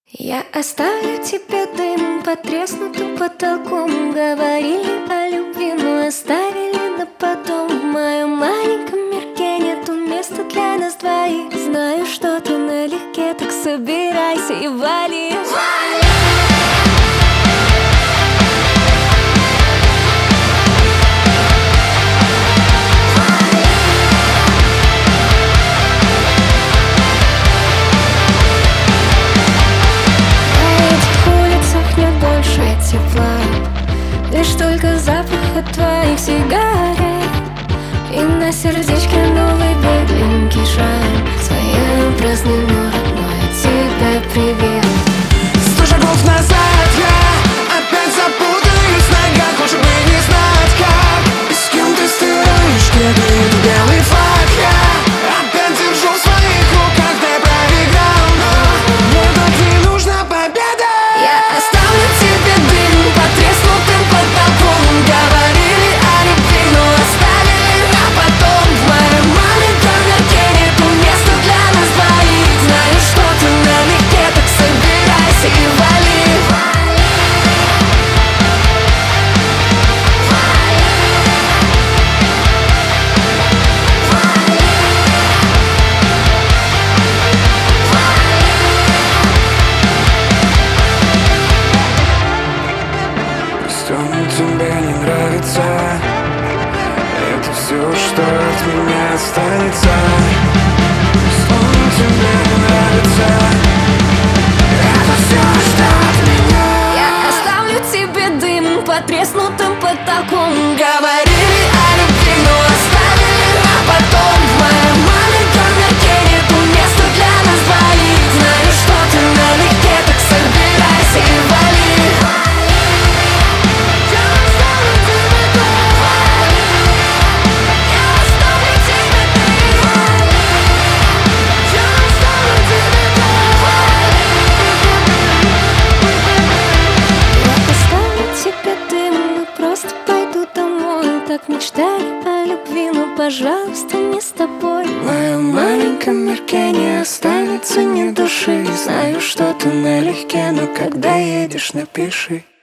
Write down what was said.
Я оставлю тебе дым под треснутым потолком. Говорили о любви, но оставили на потом. В моем маленьком мирке нету места для нас двоих. Знаю, что ты налегке, так собирайся и вали. Тепла, лишь только запах от твоих сигарет. И на сердечке новый беленький шрам. Своим праздным, родной, от тебя привет. 100 шагов назад я опять запутаюсь в ногах. Лучше бы не знать как и с кем ты стираешь следы. Белый флаг я опять держу в своих руках. Ты проиграл, но мне тут не нужна победа. Я оставлю тебе дым под треснутым потолком. Говорили о любви, но оставили на потом. В моем маленьком мирке нету места для нас двоих. Знаю, что ты налегке, так собирайся и вали. Тебе не нравится, это все, что от меня останется. Тебе не нравится, это все, что от меня. Я оставлю тебе дым под треснутым потолком. Говорили о любви, но оставили на потом. В моем маленьком мирке нету места для нас двоих. Знаю, что ты налегке, так собирайся и вали. Так мечтали о любви, но, пожалуйста, не с тобой. В моем маленьком мирке не останется ни души. Знаю, что ты налегке, но когда едешь, напиши.